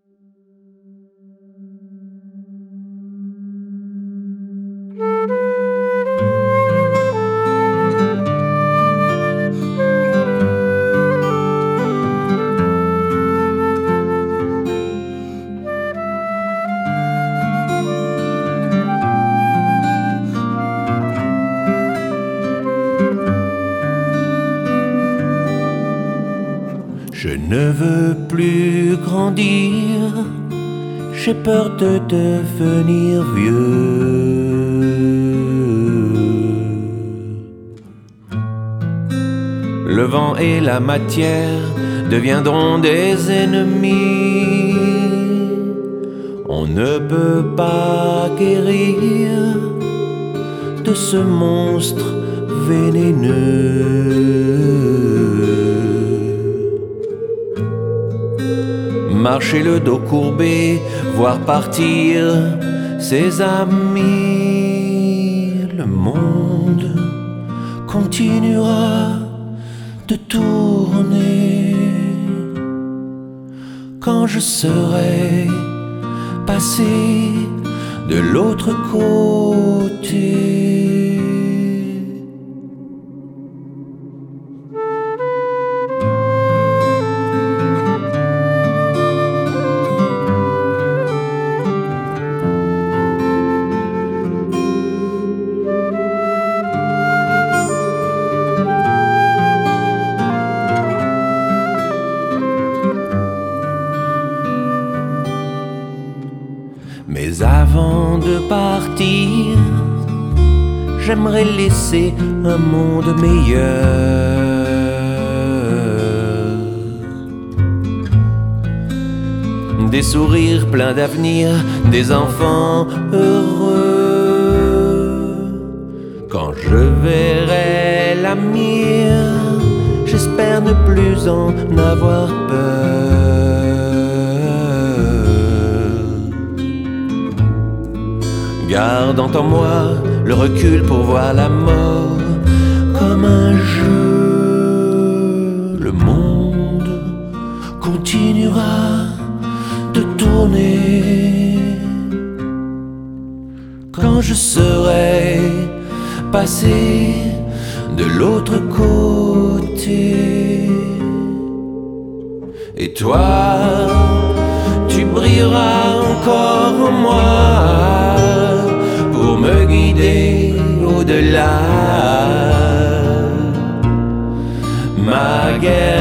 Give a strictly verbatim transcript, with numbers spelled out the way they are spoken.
Je ne veux plus grandir, j'ai peur de devenir vieux. Le vent et la matière deviendront des ennemis. On ne peut pas guérir de ce monstre vénéneux. Marcher le dos courbé, voir partir ses amis. Le monde continuera de tourner quand je serai passé de l'autre côté. Mais avant de partir, j'aimerais laisser un monde meilleur. Des sourires pleins d'avenir, des enfants heureux. Quand je verrai la mire, j'espère ne plus en avoir peur. Gardant en moi le recul pour voir la mort comme un jeu. Le monde continuera de tourner quand je serai passé de l'autre côté. Et toi, tu brilleras encore en moi pour me guider au-delà. Ma guerre